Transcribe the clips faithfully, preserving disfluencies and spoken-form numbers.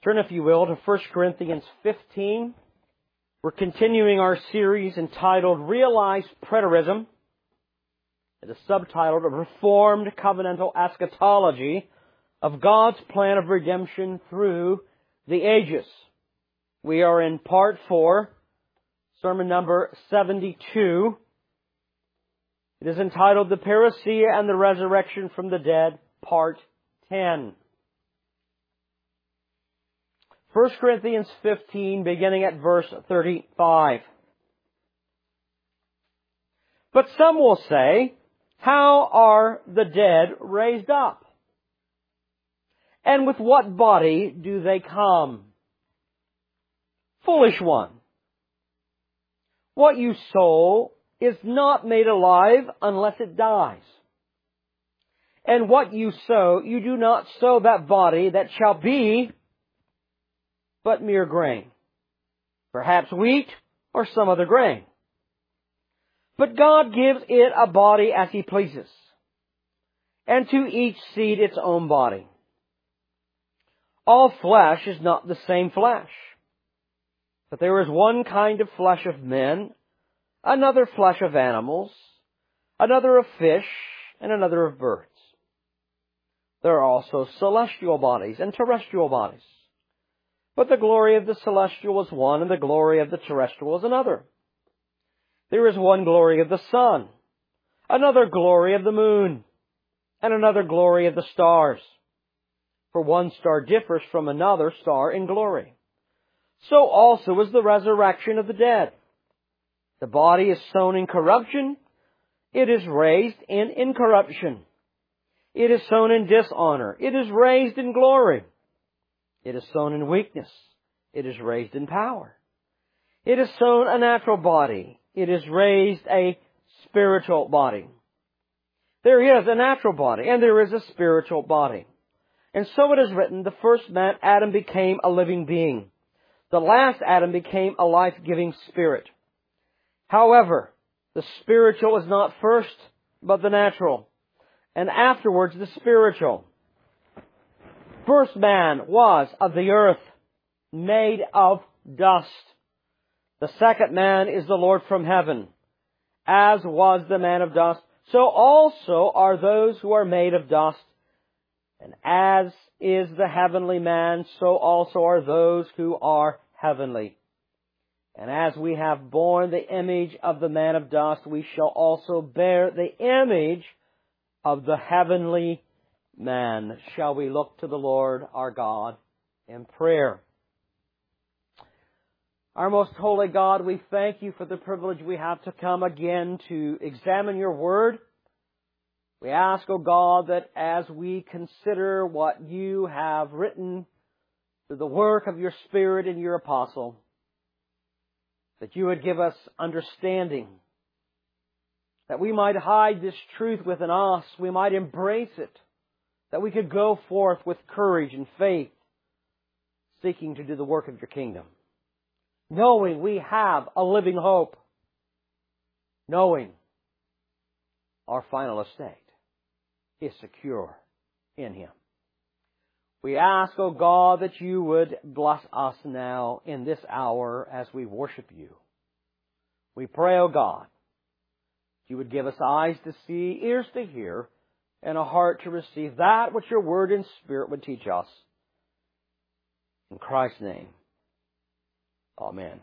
Turn, if you will, to First Corinthians fifteen. We're continuing our series entitled Realized Preterism. It is subtitled A Reformed Covenantal Eschatology of God's Plan of Redemption Through the Ages. We are in part four, sermon number seventy-two. It is entitled The Parousia and the Resurrection from the Dead, part ten. First Corinthians fifteen, beginning at verse thirty-five. But some will say, how are the dead raised up? And with what body do they come? Foolish one! What you sow is not made alive unless it dies. And what you sow, you do not sow that body that shall be, but mere grain. Perhaps wheat or some other grain. But God gives it a body as He pleases, and to each seed its own body. All flesh is not the same flesh, but there is one kind of flesh of men, another flesh of animals, another of fish, and another of birds. There are also celestial bodies and terrestrial bodies. But the glory of the celestial is one, and the glory of the terrestrial is another. There is one glory of the sun, another glory of the moon, and another glory of the stars. For one star differs from another star in glory. So also is the resurrection of the dead. The body is sown in corruption, it is raised in incorruption. It is sown in dishonor, it is raised in glory. It is sown in weakness, it is raised in power. It is sown a natural body, it is raised a spiritual body. There is a natural body, and there is a spiritual body. And so it is written, the first man, Adam, became a living being. The last Adam became a life-giving spirit. However, the spiritual is not first, but the natural, and afterwards the spiritual. First man was of the earth, made of dust. The second man is the Lord from heaven. As was the man of dust, so also are those who are made of dust. And as is the heavenly man, so also are those who are heavenly. And as we have borne the image of the man of dust, we shall also bear the image of the heavenly man. Shall we look to the Lord our God in prayer? Our most holy God, we thank You for the privilege we have to come again to examine Your Word. We ask, O God, that as we consider what You have written through the work of Your Spirit and Your Apostle, that You would give us understanding, that we might hide this truth within us, we might embrace it, that we could go forth with courage and faith, seeking to do the work of Your kingdom, knowing we have a living hope, knowing our final estate is secure in Him. We ask, O God, that You would bless us now in this hour as we worship You. We pray, O God, that You would give us eyes to see, ears to hear, and a heart to receive that which Your Word and Spirit would teach us. In Christ's name, amen.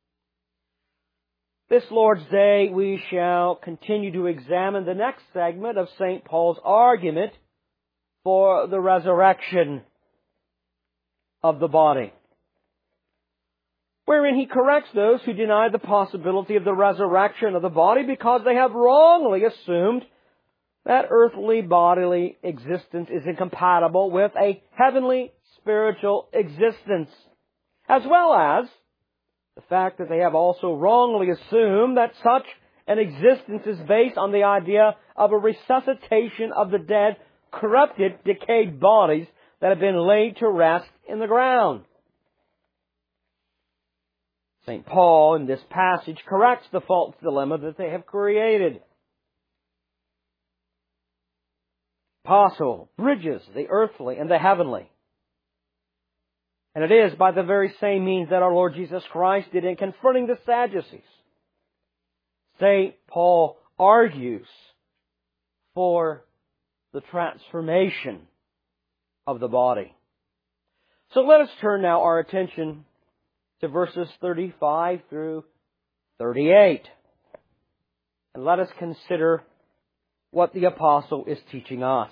This Lord's Day, we shall continue to examine the next segment of Saint Paul's argument for the resurrection of the body, wherein he corrects those who deny the possibility of the resurrection of the body because they have wrongly assumed that earthly bodily existence is incompatible with a heavenly spiritual existence, as well as the fact that they have also wrongly assumed that such an existence is based on the idea of a resuscitation of the dead, corrupted, decayed bodies that have been laid to rest in the ground. Saint Paul, in this passage, corrects the false dilemma that they have created. Apostle bridges the earthly and the heavenly. And it is by the very same means that our Lord Jesus Christ did in confronting the Sadducees. Saint Paul argues for the transformation of the body. So let us turn now our attention to verses thirty-five through thirty-eight. And let us consider what the apostle is teaching us.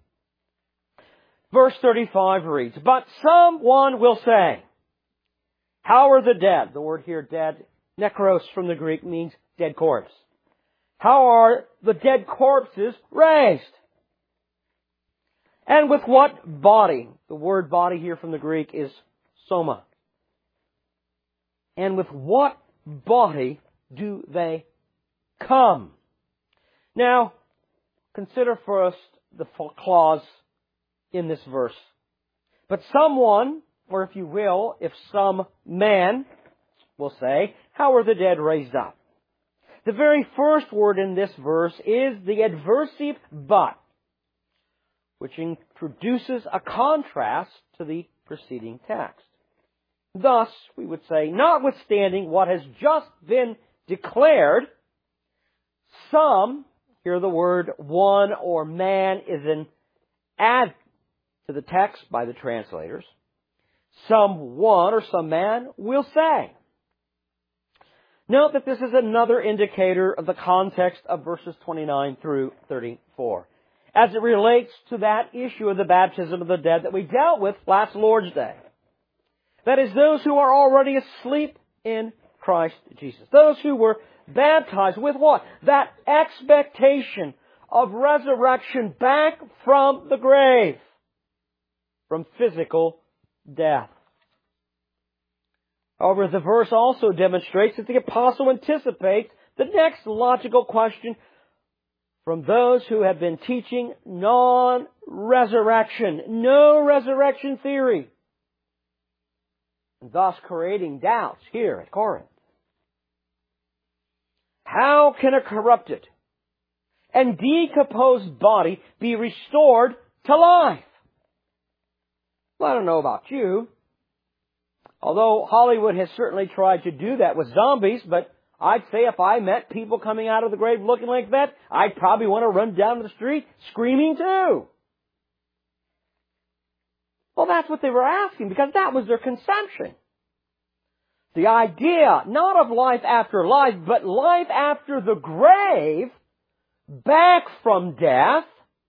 Verse thirty-five reads, "But someone will say, how are the dead?" The word here, dead, nekros from the Greek, means dead corpse. "How are the dead corpses raised? And with what body?" The word body here from the Greek is soma. "And with what body do they come?" Now, consider first the clause in this verse. "But someone," or if you will, if some man will say, "How are the dead raised up?" The very first word in this verse is the adversive but, which introduces a contrast to the preceding text. Thus, we would say, notwithstanding what has just been declared, some, here the word one or man is an add to the text by the translators, someone or some man will say. Note that this is another indicator of the context of verses twenty-nine through thirty-four, as it relates to that issue of the baptism of the dead that we dealt with last Lord's Day. That is, those who are already asleep in Christ Jesus. Those who were baptized with what? That expectation of resurrection back from the grave, from physical death. However, the verse also demonstrates that the apostle anticipates the next logical question from those who have been teaching non-resurrection, no resurrection theory, and thus creating doubts here at Corinth. How can a corrupted and decomposed body be restored to life? Well, I don't know about you, although Hollywood has certainly tried to do that with zombies, but I'd say if I met people coming out of the grave looking like that, I'd probably want to run down the street screaming too. Well, that's what they were asking, because that was their conception. The idea, not of life after life, but life after the grave, back from death,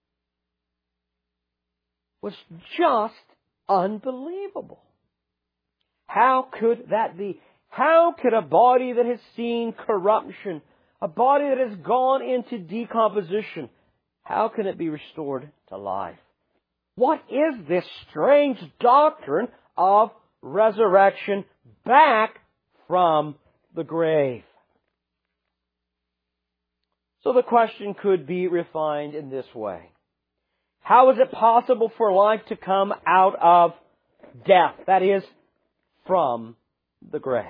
was just unbelievable. How could that be? How could a body that has seen corruption, a body that has gone into decomposition, how can it be restored to life? What is this strange doctrine of resurrection back from the grave? So the question could be refined in this way. How is it possible for life to come out of death? That is, from the grave.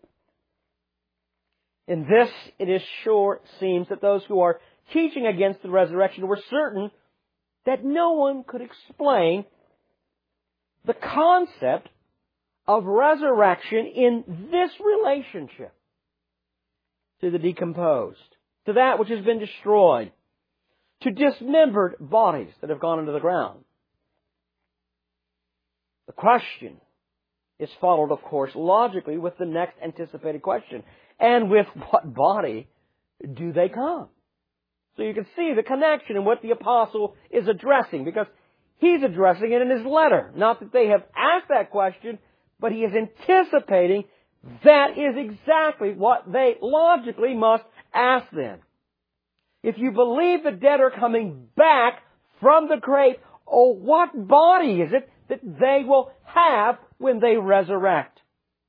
In this, it is sure seems that those who are teaching against the resurrection were certain that no one could explain the concept of resurrection in this relationship to the decomposed, to that which has been destroyed, to dismembered bodies that have gone into the ground. The question is followed, of course, logically with the next anticipated question. And with what body do they come? So you can see the connection in what the apostle is addressing, because he's addressing it in his letter. Not that they have asked that question, but he is anticipating that is exactly what they logically must ask them. If you believe the dead are coming back from the grave, oh, what body is it that they will have when they resurrect?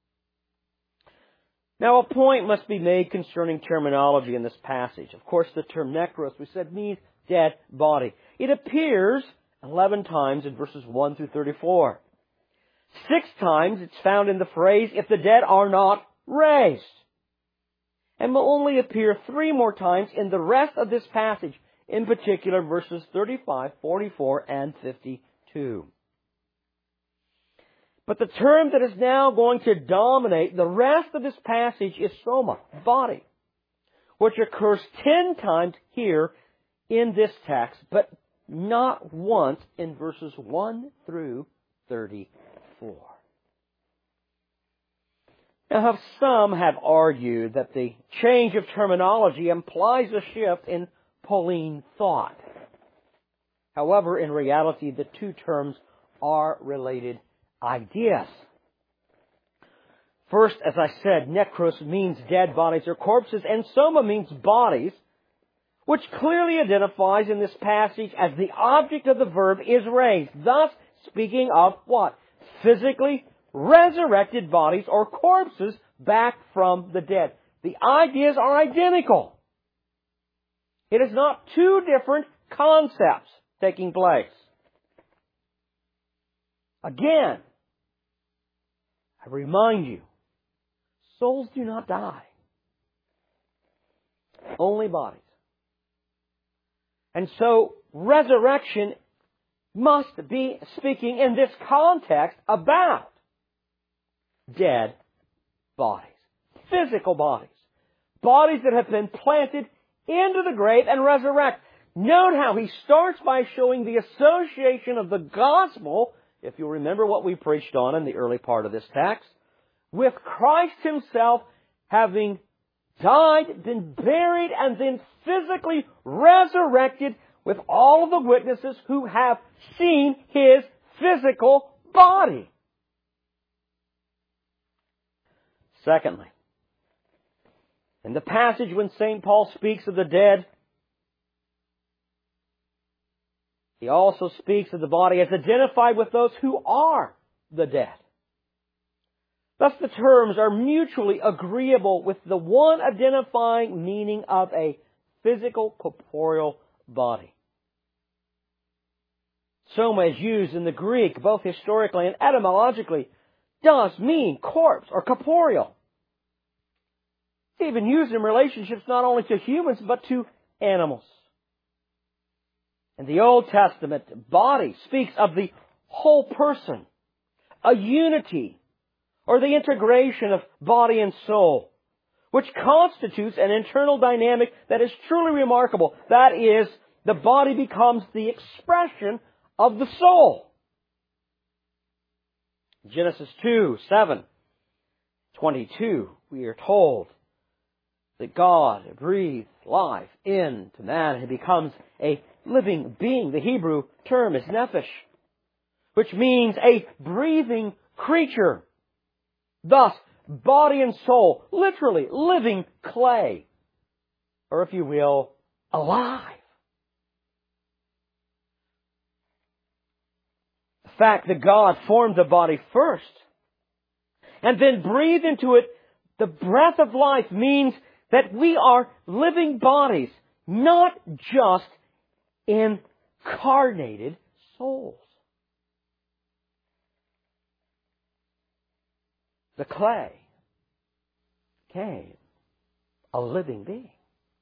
Now, a point must be made concerning terminology in this passage. Of course, the term nekros, we said, means dead body. It appears eleven times in verses one through thirty-four. Six times it's found in the phrase, if the dead are not raised. And will only appear three more times in the rest of this passage, in particular verses thirty-five, forty-four, and fifty-two. But the term that is now going to dominate the rest of this passage is soma, body, which occurs ten times here in this text, but not once in verses one through thirty-four. Now, some have argued that the change of terminology implies a shift in Pauline thought. However, in reality, the two terms are related ideas. First, as I said, nekros means dead bodies or corpses, and soma means bodies, which clearly identifies in this passage as the object of the verb is raised, thus speaking of what? Physically resurrected bodies or corpses back from the dead. The ideas are identical. It is not two different concepts taking place. Again, I remind you, souls do not die. Only bodies. And so, resurrection must be speaking in this context about dead bodies. Physical bodies. Bodies that have been planted into the grave and resurrect. Note how he starts by showing the association of the gospel, if you'll remember what we preached on in the early part of this text, with Christ Himself having died, been buried, and then physically resurrected with all of the witnesses who have seen His physical body. Secondly, in the passage when Saint Paul speaks of the dead, he also speaks of the body as identified with those who are the dead. Thus the terms are mutually agreeable with the one identifying meaning of a physical corporeal body. Soma is used in the Greek, both historically and etymologically, does mean corpse or corporeal. It's even used in relationships not only to humans but to animals. In the Old Testament, body speaks of the whole person, a unity, or the integration of body and soul, which constitutes an internal dynamic that is truly remarkable. That is, the body becomes the expression of the soul. Genesis two, seven, twenty-two, we are told that God breathed life into man and he becomes a living being. The Hebrew term is nephesh, which means a breathing creature. Thus, body and soul, literally living clay, or if you will, alive. The fact that God formed the body first and then breathed into it the breath of life means that we are living bodies, not just incarnated souls. The clay became a living being.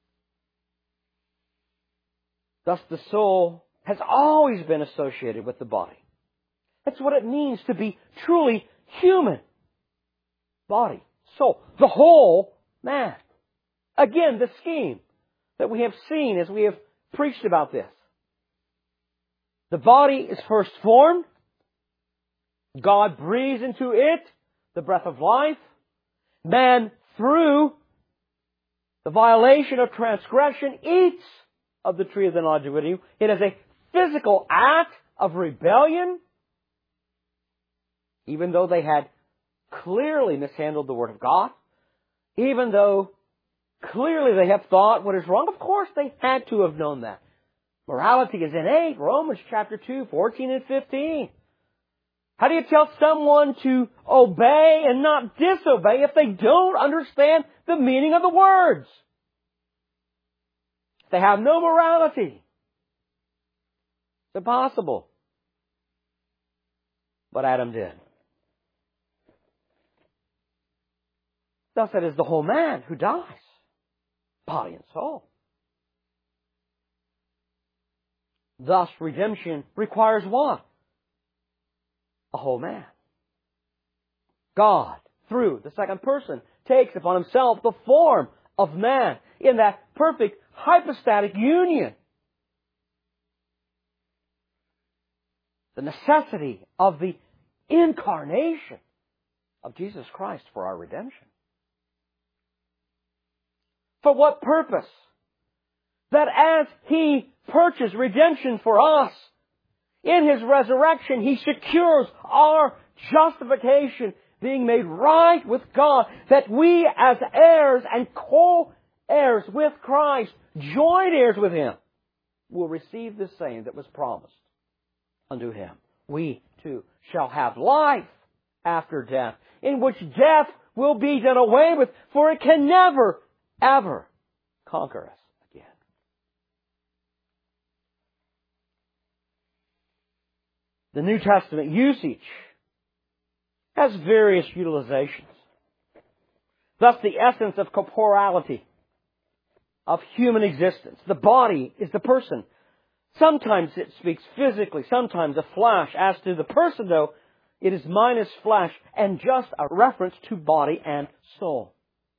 Thus the soul has always been associated with the body. That's what it means to be truly human. Body, soul, the whole man. Again, the scheme that we have seen as we have preached about this. The body is first formed. God breathes into it the breath of life. Man, through the violation of transgression, eats of the tree of the knowledge of good and evil. It is a physical act of rebellion, even though they had clearly mishandled the Word of God, even though clearly they have thought what is wrong. Of course they had to have known that. Morality is innate. Romans chapter two, fourteen and fifteen. How do you tell someone to obey and not disobey if they don't understand the meaning of the words? They have no morality. It's impossible. But Adam did. Thus it is the whole man who dies. Body and soul. Thus redemption requires what? A whole man. God, through the second person, takes upon Himself the form of man in that perfect hypostatic union. The necessity of the incarnation of Jesus Christ for our redemption. For what purpose? That as He purchased redemption for us, in His resurrection, He secures our justification, being made right with God, that we as heirs and co-heirs with Christ, joint heirs with Him, will receive the same that was promised unto Him. We too shall have life after death, in which death will be done away with, for it can never, ever conquer us again. The New Testament usage has various utilizations. Thus, the essence of corporality, of human existence. The body is the person. Sometimes it speaks physically, sometimes a flesh. As to the person, though, it is minus flesh and just a reference to body and soul.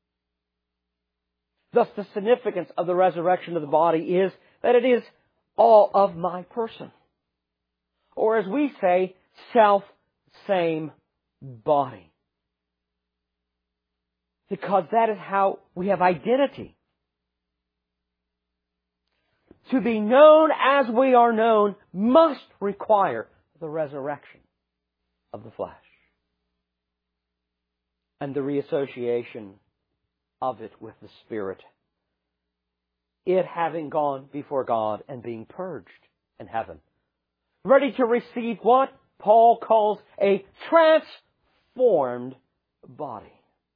Thus, the significance of the resurrection of the body is that it is all of my person. Or as we say, self, same body. Because that is how we have identity. To be known as we are known must require the resurrection of the flesh and the reassociation of it with the Spirit. It having gone before God and being purged in heaven. Ready to receive what Paul calls a transformed body.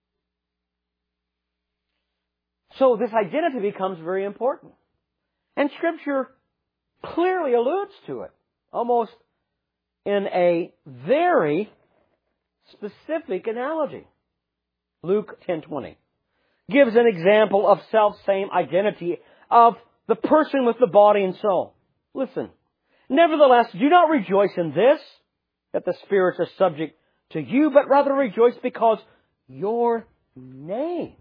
So this identity becomes very important. And Scripture clearly alludes to it, almost in a very specific analogy. Luke ten twenty gives an example of self-same identity of the person with the body and soul. Listen, nevertheless, do not rejoice in this, that the spirits are subject to you, but rather rejoice because your names,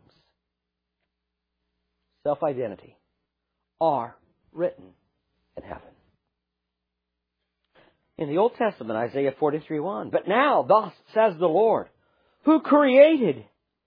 self-identity, are written in heaven. In the Old Testament, Isaiah forty-three one, but now, thus says the Lord, who created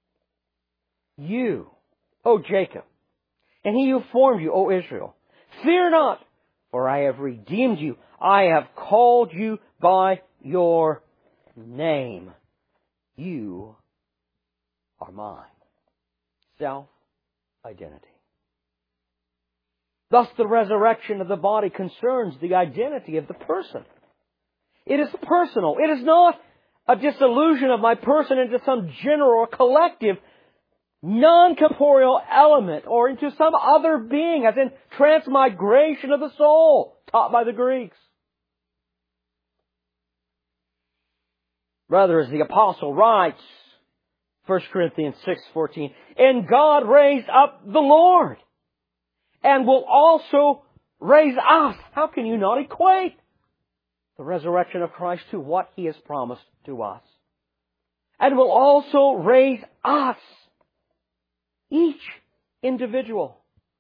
you, O Jacob, and He who formed you, O Israel. Fear not, for I have redeemed you. I have called you by your name. You are mine. Self-identity. Thus, the resurrection of the body concerns the identity of the person. It is personal. It is not a dissolution of my person into some general or collective non-corporeal element or into some other being, as in transmigration of the soul, taught by the Greeks. Rather, as the apostle writes, First Corinthians six fourteen, and God raised up the Lord and will also raise us. How can you not equate the resurrection of Christ to what He has promised to us? And will also raise us, each individual.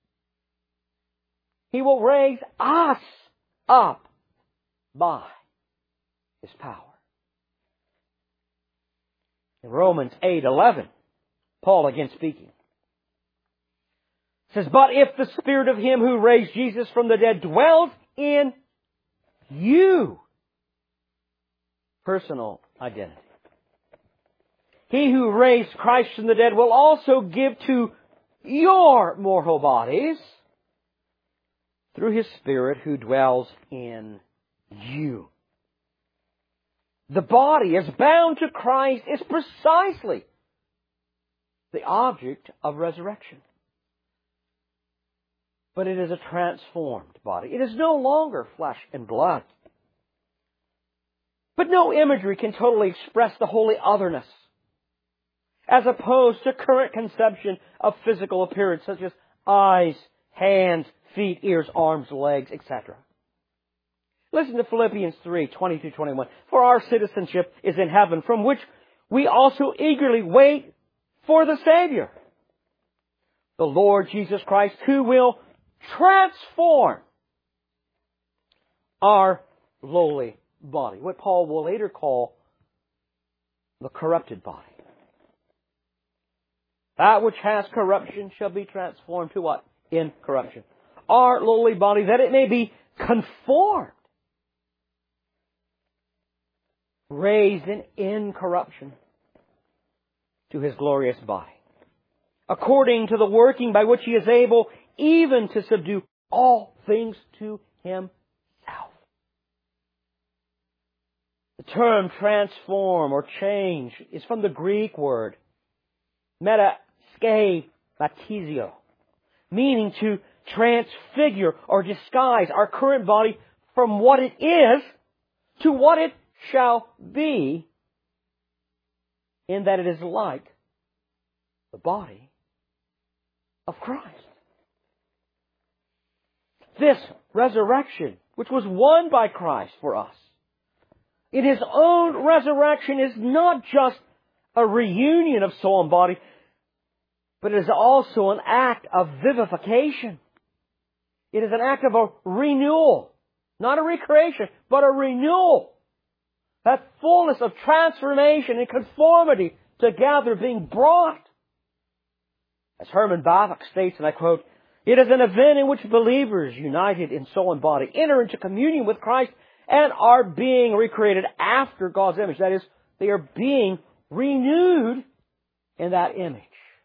He will raise us up by His power. In Romans eight eleven, Paul again speaking, says, but if the Spirit of Him who raised Jesus from the dead dwells in you, personal identity, He who raised Christ from the dead will also give to your mortal bodies through His Spirit who dwells in you. The body, as bound to Christ, is precisely the object of resurrection. But it is a transformed body. It is no longer flesh and blood. But no imagery can totally express the holy otherness, as opposed to current conception of physical appearance, such as eyes, hands, feet, ears, arms, legs, et cetera. Listen to Philippians three twenty through twenty-one. For our citizenship is in heaven, from which we also eagerly wait for the Savior, the Lord Jesus Christ, who will transform our lowly body, what Paul will later call the corrupted body. That which has corruption shall be transformed to what? Incorruption. Our lowly body, that it may be conformed, raised in incorruption to His glorious body, according to the working by which He is able even to subdue all things to Himself. The term transform or change is from the Greek word metaskepatizio, meaning to transfigure or disguise our current body from what it is to what it shall be, in that it is like the body of Christ. This resurrection, which was won by Christ for us, in His own resurrection, is not just a reunion of soul and body, but it is also an act of vivification. It is an act of a renewal. Not a recreation, but a renewal. That fullness of transformation and conformity together being brought. As Herman Bavinck states, and I quote, "It is an event in which believers, united in soul and body, enter into communion with Christ and are being recreated after God's image." That is, they are being renewed in that image.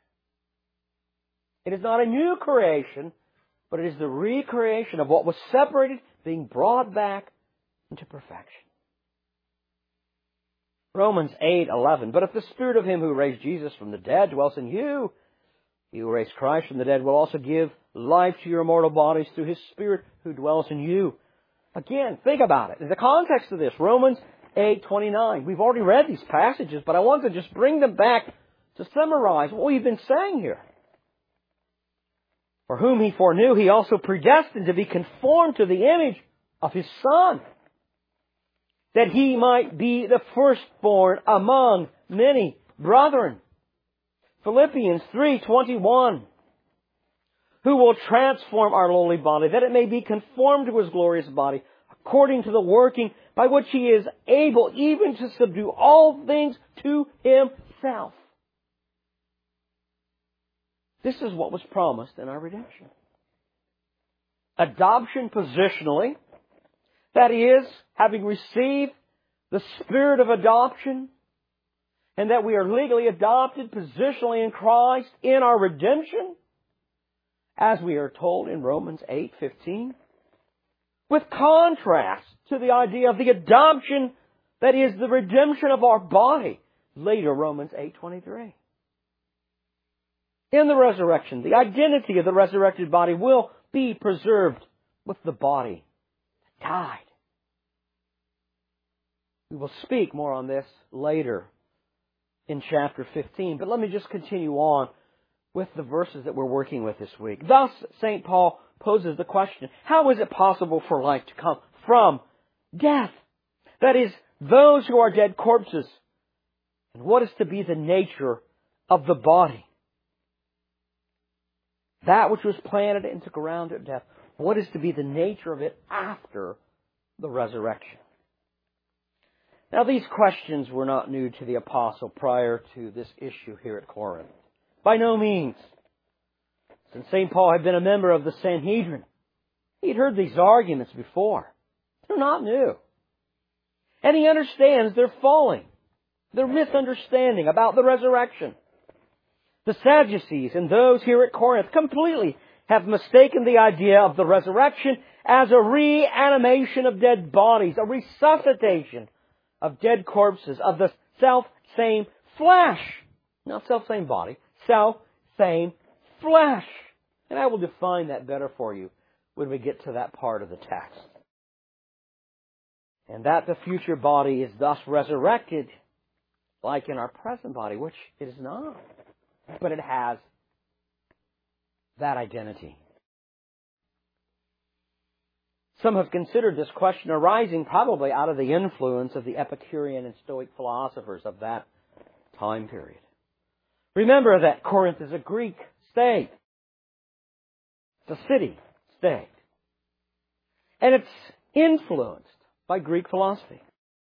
It is not a new creation, but it is the recreation of what was separated being brought back into perfection. Romans eight eleven. "But if the Spirit of Him who raised Jesus from the dead dwells in you, He who raised Christ from the dead will also give life to your mortal bodies through His Spirit who dwells in you." Again, think about it. In the context of this, Romans eight twenty-nine. We've already read these passages, but I want to just bring them back to summarize what we've been saying here. "For whom He foreknew, He also predestined to be conformed to the image of His Son, that He might be the firstborn among many brethren." Philippians three twenty-one. "Who will transform our lowly body, that it may be conformed to His glorious body, according to the working by which He is able even to subdue all things to Himself." This is what was promised in our redemption. Adoption positionally, that is, having received the Spirit of adoption, and that we are legally adopted positionally in Christ in our redemption, as we are told in Romans eight fifteen, with contrast to the idea of the adoption that is the redemption of our body, later Romans eight twenty-three. In the resurrection, the identity of the resurrected body will be preserved with the body that died. We will speak more on this later in chapter fifteen, but let me just continue on with the verses that we're working with this week. Thus, Saint Paul poses the question, how is it possible for life to come from death? That is, those who are dead corpses. And what is to be the nature of the body? That which was planted into the ground at death. What is to be the nature of it after the resurrection? Now, these questions were not new to the apostle prior to this issue here at Corinth. By no means. Since Saint Paul had been a member of the Sanhedrin, he'd heard these arguments before. They're not new. And he understands their folly, their misunderstanding about the resurrection. The Sadducees and those here at Corinth completely have mistaken the idea of the resurrection as a reanimation of dead bodies, a resuscitation of dead corpses, of the self-same flesh. Not self-same body, self-same flesh. And I will define that better for you when we get to that part of the text. And that the future body is thus resurrected, like in our present body, which it is not. But it has that identity. Some have considered this question arising probably out of the influence of the Epicurean and Stoic philosophers of that time period. Remember that Corinth is a Greek state. It's a city state. And it's influenced by Greek philosophy.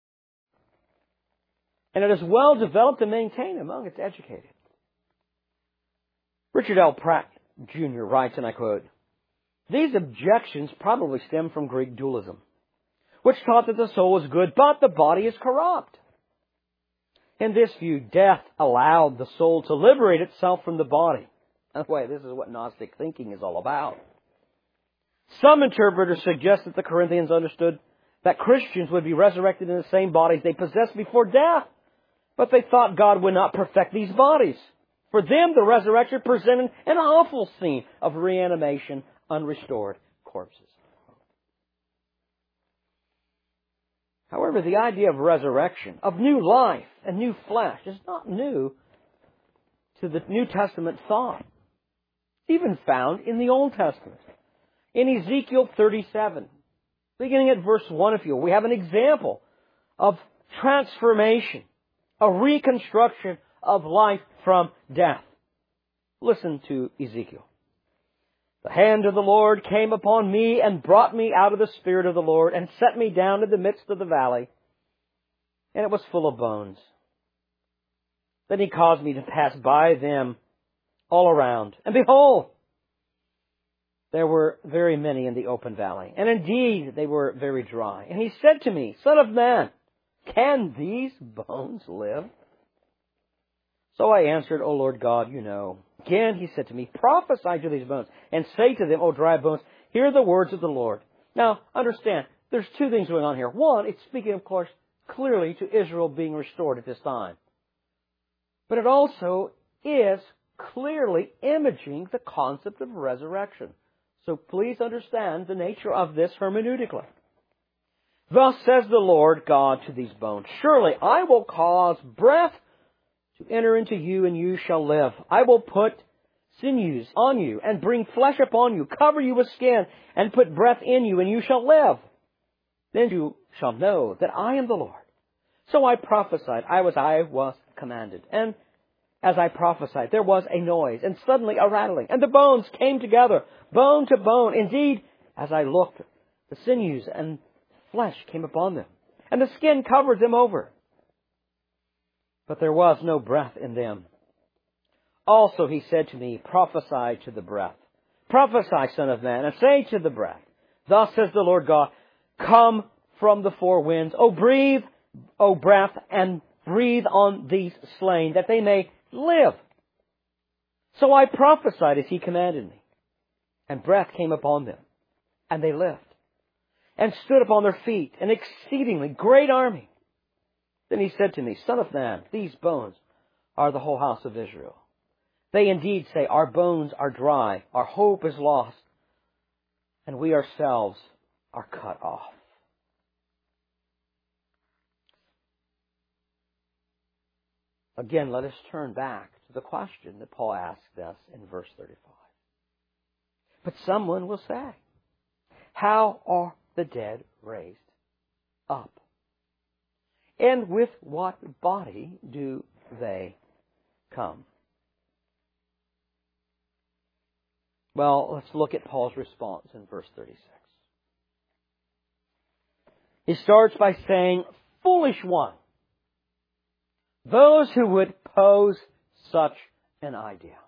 And it is well developed and maintained among its educated. Richard L. Pratt Junior writes, and I quote, "These objections probably stem from Greek dualism, which taught that the soul is good, but the body is corrupt. In this view, death allowed the soul to liberate itself from the body." By the way, this is what Gnostic thinking is all about. Some interpreters suggest that the Corinthians understood that Christians would be resurrected in the same bodies they possessed before death, but they thought God would not perfect these bodies. For them, the resurrection presented an awful scene of reanimation, unrestored corpses. However, the idea of resurrection, of new life and new flesh, is not new to the New Testament thought. It's even found in the Old Testament. In Ezekiel thirty-seven, beginning at verse one, if you will, we have an example of transformation, a reconstruction of life from death. Listen to Ezekiel. "The hand of the Lord came upon me and brought me out of the Spirit of the Lord and set me down in the midst of the valley, and it was full of bones. Then He caused me to pass by them all around. And behold, there were very many in the open valley, and indeed they were very dry. And He said to me, Son of man, can these bones live? So I answered, O Lord God, you know. Again He said to me, prophesy to these bones, and say to them, O dry bones, hear the words of the Lord. Now, understand, there's two things going on here. One, it's speaking, of course, clearly to Israel being restored at this time. But it also is clearly imaging the concept of resurrection. So please understand the nature of this hermeneutically. Thus says the Lord God to these bones, surely I will cause breath to enter into you, and you shall live. I will put sinews on you, and bring flesh upon you, cover you with skin, and put breath in you, and you shall live. Then you shall know that I am the Lord. So I prophesied, I was I was commanded. And as I prophesied, there was a noise, and suddenly a rattling, and the bones came together, bone to bone. Indeed, as I looked, the sinews and flesh came upon them, and the skin covered them over. But there was no breath in them. Also He said to me, prophesy to the breath. Prophesy, Son of man, and say to the breath, thus says the Lord God, come from the four winds, O breathe, O breath, and breathe on these slain, that they may live. So I prophesied as He commanded me, and breath came upon them, and they lived, and stood upon their feet, an exceedingly great army. Then He said to me, Son of man, these bones are the whole house of Israel. They indeed say, our bones are dry, our hope is lost, and we ourselves are cut off. Again, let us turn back to the question that Paul asked us in verse thirty-five. But someone will say, how are the dead raised up? And with what body do they come? Well, let's look at Paul's response in verse thirty-six. He starts by saying, foolish one, those who would pose such an idea.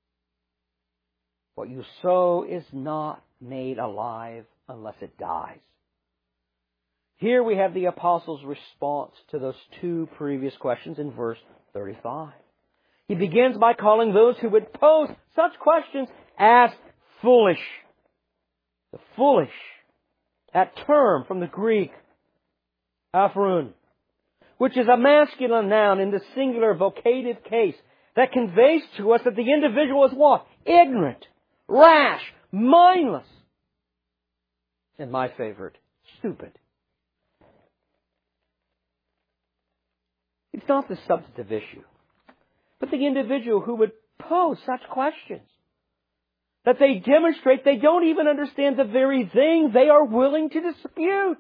What you sow is not made alive unless it dies. Here we have the apostle's response to those two previous questions in verse thirty-five. He begins by calling those who would pose such questions as foolish. The foolish, that term from the Greek, aphrun, which is a masculine noun in the singular vocative case that conveys to us that the individual is what? Ignorant, rash, mindless, and my favorite, stupid. It's not the substantive issue, but the individual who would pose such questions. That they demonstrate they don't even understand the very thing they are willing to dispute.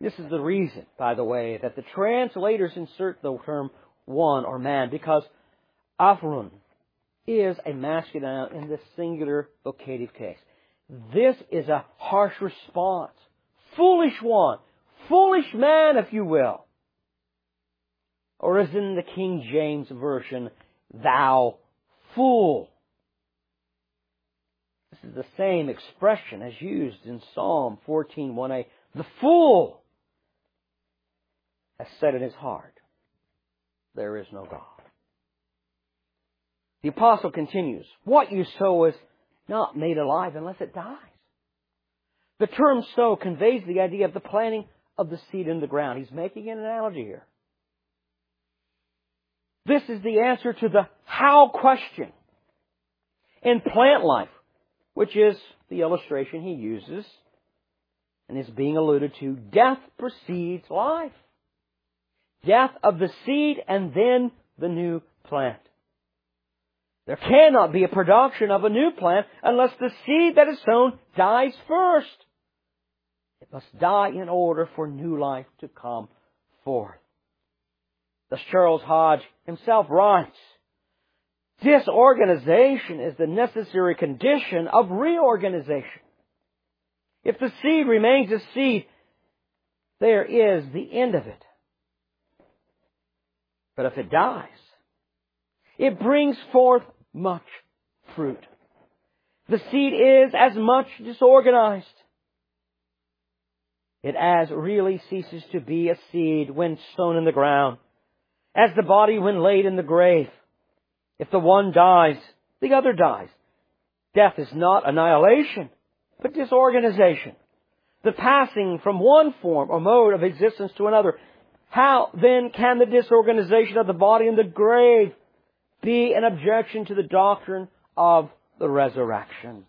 This is the reason, by the way, that the translators insert the term one or man, because Afron is a masculine noun in this singular vocative case. This is a harsh response. Foolish one. Foolish man, if you will. Or as in the King James Version, thou fool. This is the same expression as used in Psalm fourteen one a. The fool has said in his heart, there is no God. The apostle continues, what you sow is not made alive unless it dies. The term sow conveys the idea of the planting of the seed in the ground. He's making an analogy here. This is the answer to the how question in plant life, which is the illustration he uses and is being alluded to. Death precedes life. Death of the seed and then the new plant. There cannot be a production of a new plant unless the seed that is sown dies first. It must die in order for new life to come forth. Thus Charles Hodge himself writes, disorganization is the necessary condition of reorganization. If the seed remains a seed, there is the end of it. But if it dies, it brings forth much fruit. The seed is as much disorganized. It as really ceases to be a seed when sown in the ground, as the body when laid in the grave. If the one dies, the other dies. Death is not annihilation, but disorganization. The passing from one form or mode of existence to another. How then can the disorganization of the body in the grave be an objection to the doctrine of the resurrection?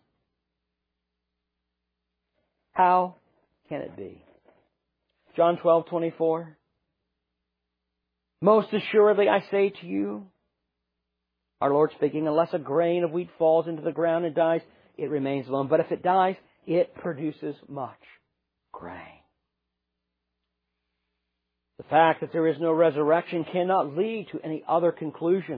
How can it be? John twelve twenty-four. Most assuredly I say to you, our Lord speaking, unless a grain of wheat falls into the ground and dies, it remains alone. But if it dies, it produces much grain. The fact that there is no resurrection cannot lead to any other conclusion.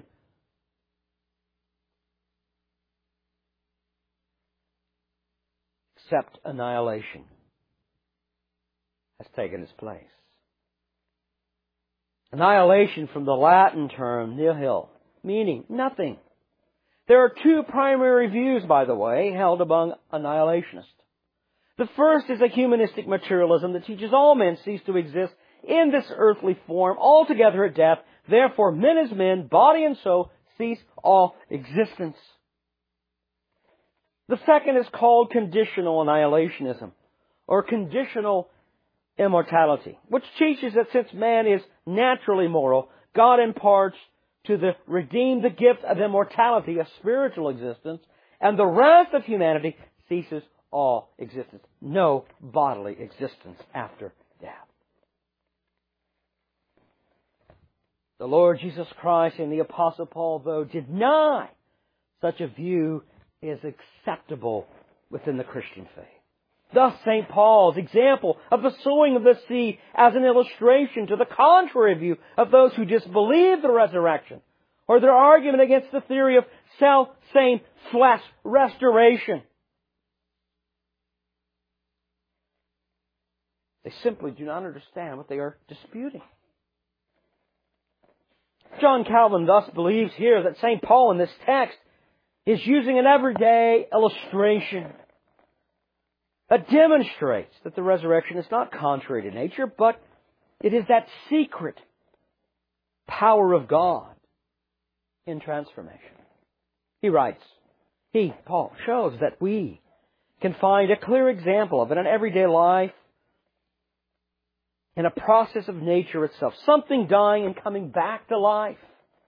Except annihilation has taken its place. Annihilation from the Latin term nihil, meaning nothing. There are two primary views, by the way, held among annihilationists. The first is a humanistic materialism that teaches all men cease to exist in this earthly form altogether at death. Therefore, men as men, body and soul, cease all existence. The second is called conditional annihilationism, or conditional immortality, which teaches that since man is naturally moral, God imparts to the redeemed the gift of immortality, a spiritual existence, and the rest of humanity ceases all existence. No bodily existence after death. The Lord Jesus Christ and the Apostle Paul, though, deny such a view is acceptable within the Christian faith. Thus, Saint Paul's example of the sowing of the seed as an illustration to the contrary view of those who disbelieve the resurrection, or their argument against the theory of self-same flesh restoration. They simply do not understand what they are disputing. John Calvin thus believes here that Saint Paul in this text is using an everyday illustration that demonstrates that the resurrection is not contrary to nature, but it is that secret power of God in transformation. He writes, he, Paul, shows that we can find a clear example of it in everyday life, in a process of nature itself, something dying and coming back to life,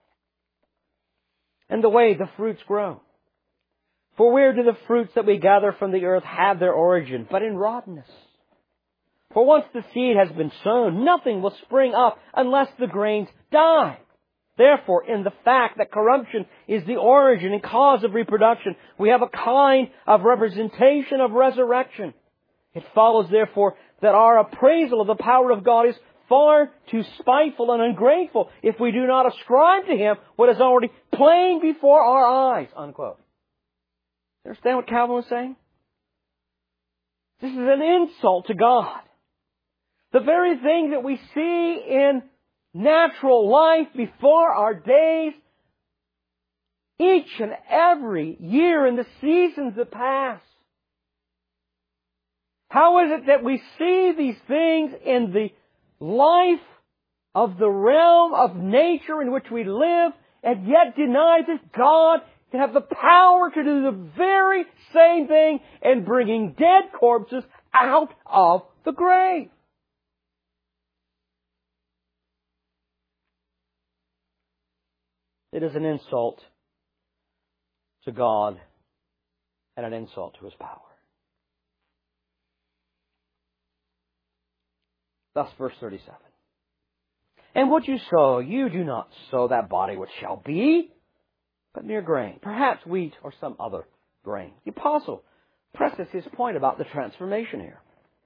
and the way the fruits grow. For where do the fruits that we gather from the earth have their origin but in rottenness? For once the seed has been sown, nothing will spring up unless the grains die. Therefore, in the fact that corruption is the origin and cause of reproduction, we have a kind of representation of resurrection. It follows, therefore, that our appraisal of the power of God is far too spiteful and ungrateful if we do not ascribe to Him what is already plain before our eyes, unquote. You understand what Calvin was saying? This is an insult to God. The very thing that we see in natural life before our days, each and every year in the seasons that pass. How is it that we see these things in the life of the realm of nature in which we live and yet deny that God can have the power to do the very same thing in bringing dead corpses out of the grave? It is an insult to God and an insult to His power. Thus, verse thirty-seven. And what you sow, you do not sow that body which shall be, but mere grain, perhaps wheat or some other grain. The apostle presses his point about the transformation here.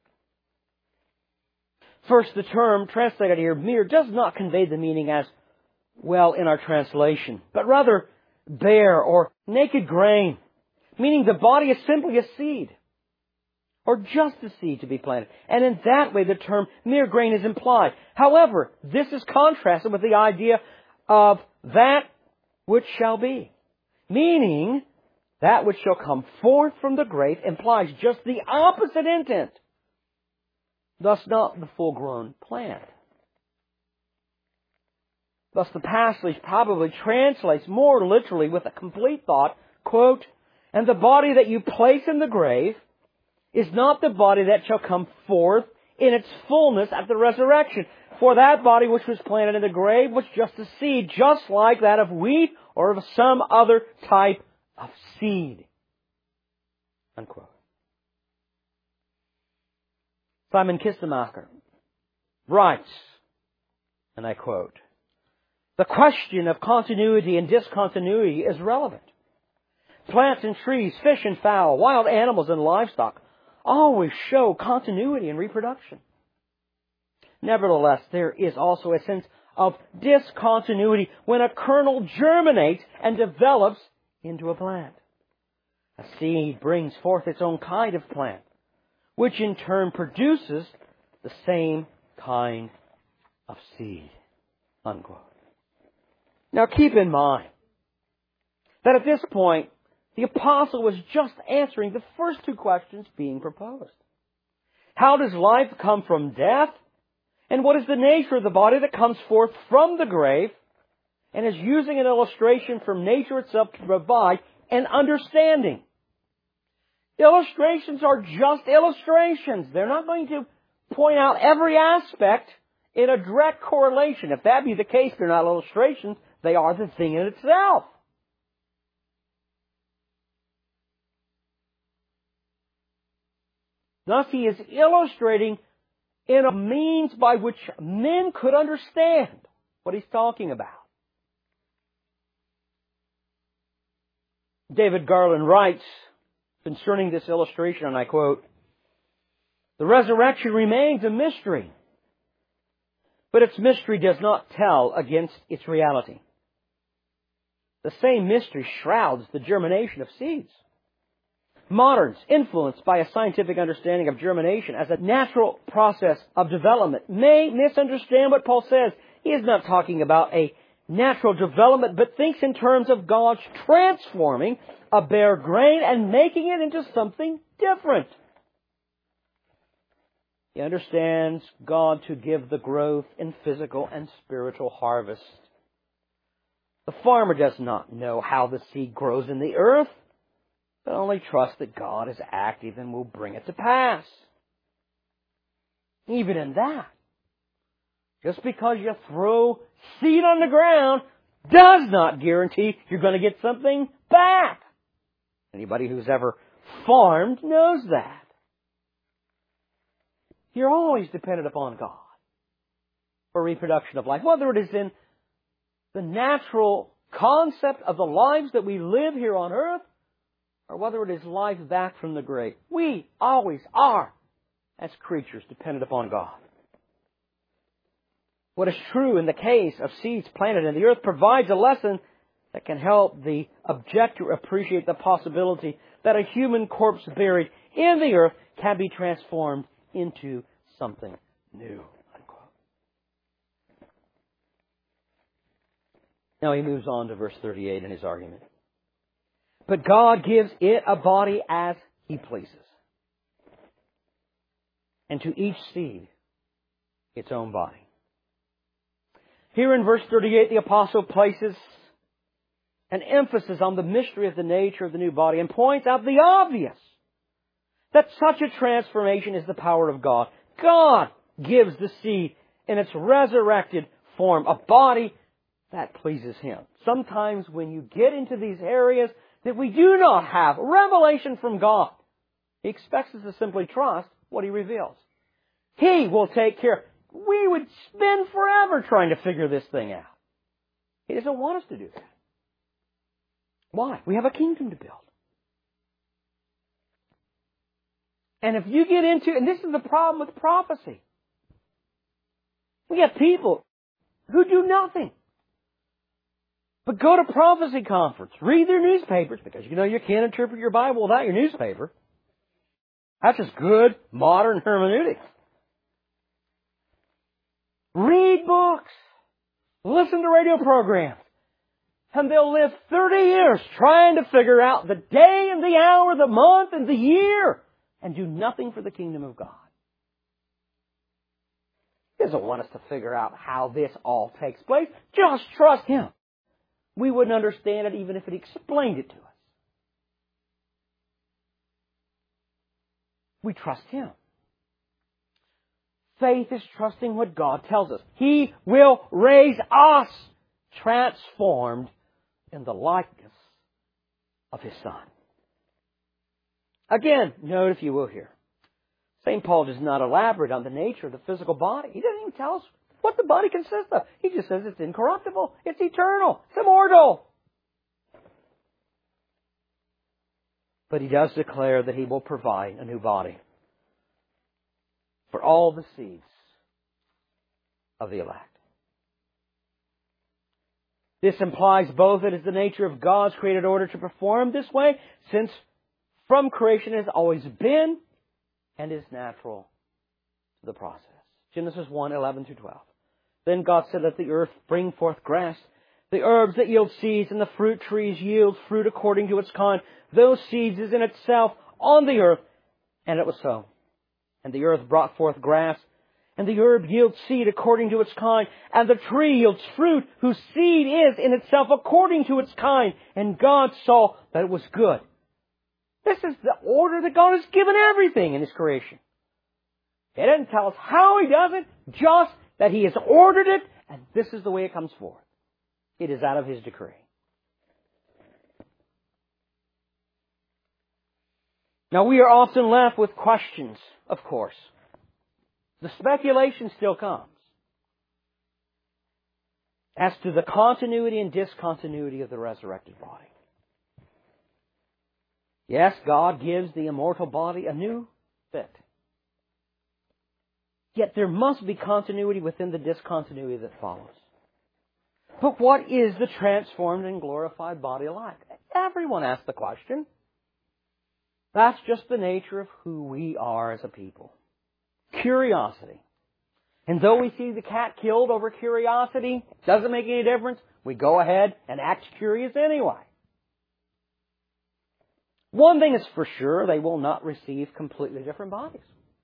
First, the term translated here, mere, does not convey the meaning as well in our translation, but rather bare or naked grain, meaning the body is simply a seed, or just a seed to be planted. And in that way, the term mere grain is implied. However, this is contrasted with the idea of that which shall be, meaning that which shall come forth from the grave implies just the opposite intent, thus not the full-grown plant. Thus the passage probably translates more literally with a complete thought, quote, and the body that you place in the grave is not the body that shall come forth in its fullness at the resurrection. For that body which was planted in the grave was just a seed, just like that of wheat or of some other type of seed. Unquote. Simon Kistemaker writes, and I quote, the question of continuity and discontinuity is relevant. Plants and trees, fish and fowl, wild animals and livestock always show continuity in reproduction. Nevertheless, there is also a sense of discontinuity when a kernel germinates and develops into a plant. A seed brings forth its own kind of plant, which in turn produces the same kind of seed. Unquote. Now keep in mind that at this point, the apostle was just answering the first two questions being proposed. How does life come from death? And what is the nature of the body that comes forth from the grave? And is using an illustration from nature itself to provide an understanding. Illustrations are just illustrations. They're not going to point out every aspect in a direct correlation. If that be the case, they're not illustrations. They are the thing in itself. Thus, he is illustrating in a means by which men could understand what he's talking about. David Garland writes concerning this illustration, and I quote, the resurrection remains a mystery, but its mystery does not tell against its reality. The same mystery shrouds the germination of seeds. Moderns, influenced by a scientific understanding of germination as a natural process of development, may misunderstand what Paul says. He is not talking about a natural development, but thinks in terms of God's transforming a bare grain and making it into something different. He understands God to give the growth in physical and spiritual harvest. The farmer does not know how the seed grows in the earth, but only trusts that God is active and will bring it to pass. Even in that, just because you throw seed on the ground does not guarantee you're going to get something back. Anybody who's ever farmed knows that. You're always dependent upon God for reproduction of life, whether it is in the natural concept of the lives that we live here on earth, or whether it is life back from the grave. We always are as creatures dependent upon God. What is true in the case of seeds planted in the earth provides a lesson that can help the objector appreciate the possibility that a human corpse buried in the earth can be transformed into something new. Unquote. Now he moves on to verse thirty-eight in his argument. But God gives it a body as He pleases, and to each seed its own body. Here in verse thirty-eight, the apostle places an emphasis on the mystery of the nature of the new body and points out the obvious, that such a transformation is the power of God. God gives the seed in its resurrected form a body that pleases Him. Sometimes when you get into these areas that we do not have revelation from God, He expects us to simply trust what He reveals. He will take care. We would spend forever trying to figure this thing out. He doesn't want us to do that. Why? We have a kingdom to build. And if you get into, and this is the problem with prophecy. We have people who do nothing but go to prophecy conference, read their newspapers, because you know you can't interpret your Bible without your newspaper. That's just good modern hermeneutics. Read books. Listen to radio programs. And they'll live thirty years trying to figure out the day and the hour, the month and the year, and do nothing for the kingdom of God. He doesn't want us to figure out how this all takes place. Just trust Him. We wouldn't understand it even if He explained it to us. We trust Him. Faith is trusting what God tells us. He will raise us transformed in the likeness of His Son. Again, note if you will here, Saint Paul does not elaborate on the nature of the physical body. He doesn't even tell us what the body consists of. He just says it's incorruptible, it's eternal, it's immortal. But he does declare that He will provide a new body for all the seeds of the elect. This implies both that it's the nature of God's created order to perform this way, since from creation it has always been, and is natural to the process. Genesis one, eleven through twelve. Then God said, let the earth bring forth grass, the herbs that yield seeds, and the fruit trees yield fruit according to its kind. Those seeds is in itself on the earth, and it was so. And the earth brought forth grass, and the herb yields seed according to its kind, and the tree yields fruit whose seed is in itself according to its kind. And God saw that it was good. This is the order that God has given everything in His creation. He doesn't tell us how He does it, just that He has ordered it, and this is the way it comes forth. It is out of His decree. Now we are often left with questions, of course. The speculation still comes as to the continuity and discontinuity of the resurrected body. Yes, God gives the immortal body a new fit. Yet there must be continuity within the discontinuity that follows. But what is the transformed and glorified body like? Everyone asks the question. That's just the nature of who we are as a people. Curiosity. And though we see the cat killed over curiosity, doesn't make any difference. We go ahead and act curious anyway. One thing is for sure, they will not receive completely different bodies.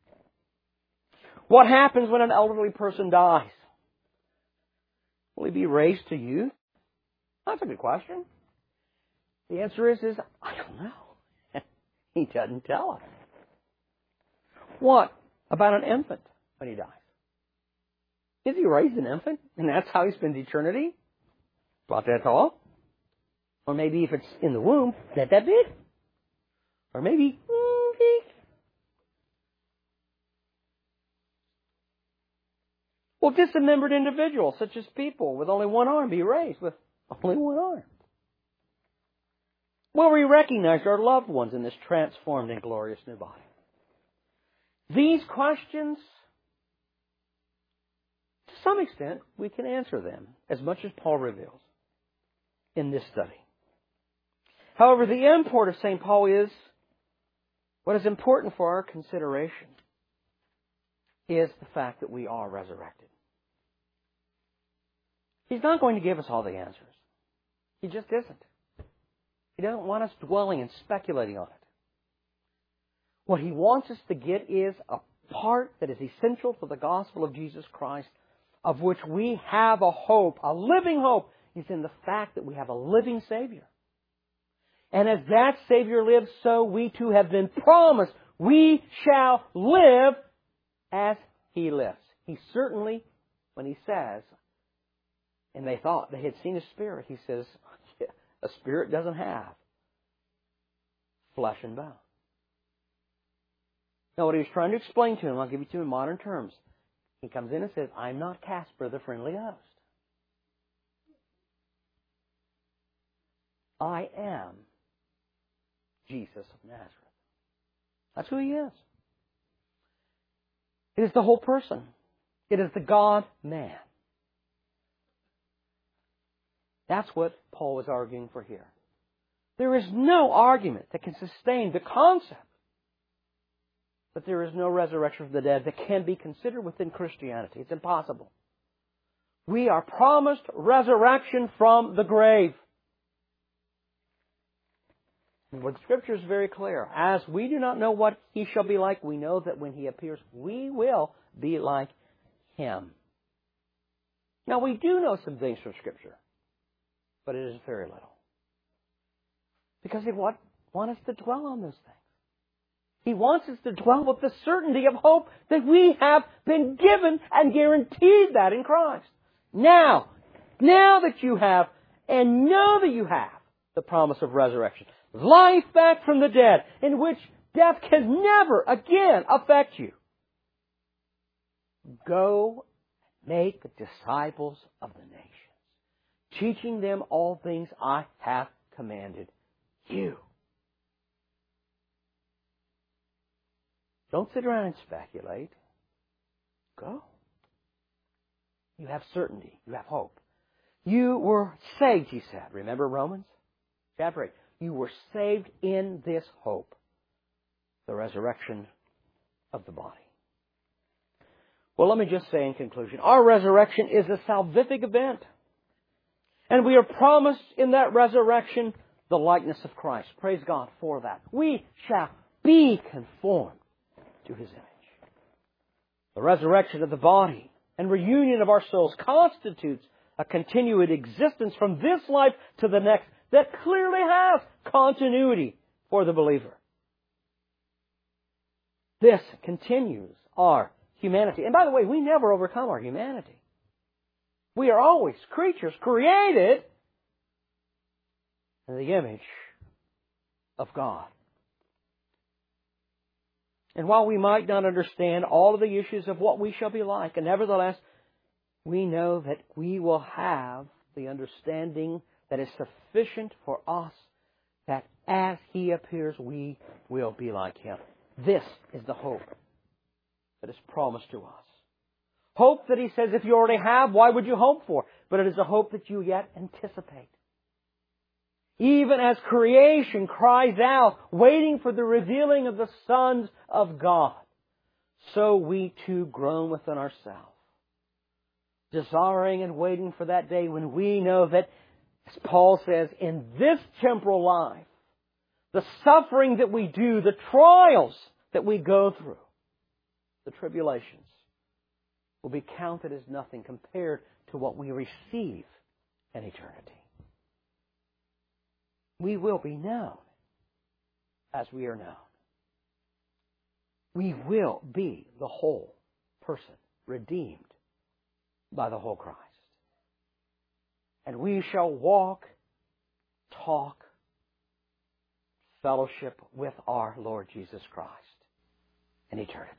What happens when an elderly person dies? Will he be raised to youth? That's a good question. The answer is, is I don't know. He doesn't tell us. What about an infant when he dies? Is he raised an infant? And that's how he spends eternity? But that's all? Or maybe if it's in the womb, that that big? Or maybe, mm, big? Will dismembered individuals, such as people with only one arm, be raised with only one arm? Will we recognize our loved ones in this transformed and glorious new body? These questions, to some extent, we can answer them as much as Paul reveals in this study. However, the import of Saint Paul is, what is important for our consideration is the fact that we are resurrected. He's not going to give us all the answers. He just isn't. He doesn't want us dwelling and speculating on it. What He wants us to get is a part that is essential to the gospel of Jesus Christ, of which we have a hope, a living hope, is in the fact that we have a living Savior. And as that Savior lives, so we too have been promised we shall live as He lives. He certainly, when He says, and they thought they had seen a spirit, He says, a spirit doesn't have flesh and bone. Now what He was trying to explain to him, I'll give it to you in modern terms. He comes in and says, I'm not Casper the Friendly Ghost. I am Jesus of Nazareth. That's who He is. It is the whole person. It is the God-man. That's what Paul was arguing for here. There is no argument that can sustain the concept that there is no resurrection from the dead that can be considered within Christianity. It's impossible. We are promised resurrection from the grave. And the Scripture is very clear. As we do not know what He shall be like, we know that when He appears, we will be like Him. Now, we do know some things from Scripture, but it is very little. Because He wants us to dwell on those things. He wants us to dwell with the certainty of hope that we have been given and guaranteed that in Christ. Now, now that you have, and know that you have, the promise of resurrection, life back from the dead, in which death can never again affect you. Go make disciples of the nations, teaching them all things I have commanded you. Don't sit around and speculate. Go. You have certainty. You have hope. You were saved, He said. Remember Romans chapter eight. You were saved in this hope, the resurrection of the body. Well, let me just say in conclusion, our resurrection is a salvific event. And we are promised in that resurrection the likeness of Christ. Praise God for that. We shall be conformed to His image. The resurrection of the body and reunion of our souls constitutes a continued existence from this life to the next that clearly has continuity for the believer. This continues our humanity. And by the way, we never overcome our humanity. We are always creatures created in the image of God. And while we might not understand all of the issues of what we shall be like, and nevertheless, we know that we will have the understanding that is sufficient for us, that as He appears, we will be like Him. This is the hope that is promised to us. Hope that He says, if you already have, why would you hope for? But it is a hope that you yet anticipate. Even as creation cries out, waiting for the revealing of the sons of God, so we too groan within ourselves, desiring and waiting for that day when we know that, as Paul says, in this temporal life, the suffering that we do, the trials that we go through, the tribulations, will be counted as nothing compared to what we receive in eternity. We will be known as we are known. We will be the whole person, redeemed by the whole Christ. And we shall walk, talk, fellowship with our Lord Jesus Christ in eternity.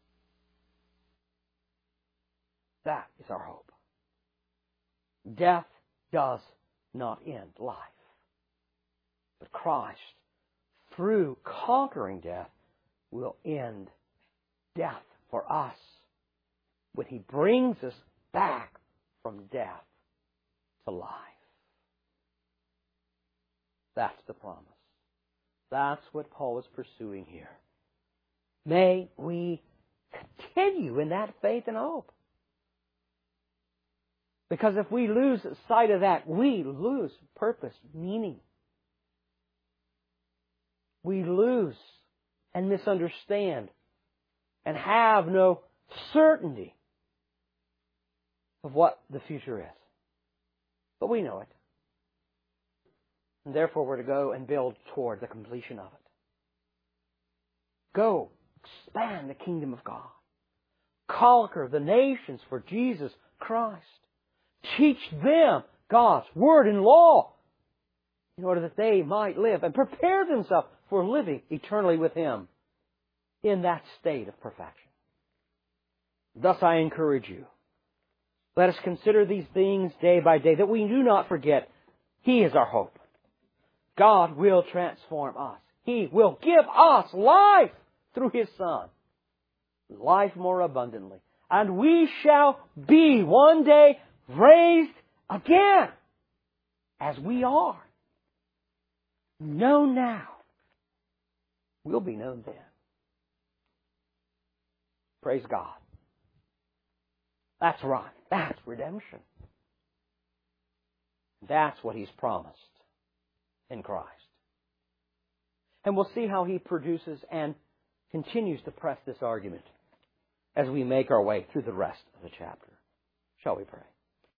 That is our hope. Death does not end life. But Christ, through conquering death, will end death for us when He brings us back from death to life. That's the promise. That's what Paul is pursuing here. May we continue in that faith and hope. Because if we lose sight of that, we lose purpose, meaning. We lose and misunderstand and have no certainty of what the future is. But we know it. And therefore we're to go and build toward the completion of it. Go, expand the kingdom of God. Conquer the nations for Jesus Christ. Teach them God's Word and law in order that they might live and prepare themselves for living eternally with Him in that state of perfection. Thus I encourage you. Let us consider these things day by day, that we do not forget He is our hope. God will transform us. He will give us life through His Son. Life more abundantly. And we shall be one day raised again as we are. Known now. We'll be known then. Praise God. That's right. That's redemption. That's what He's promised in Christ. And we'll see how He produces and continues to press this argument as we make our way through the rest of the chapter. Shall we pray?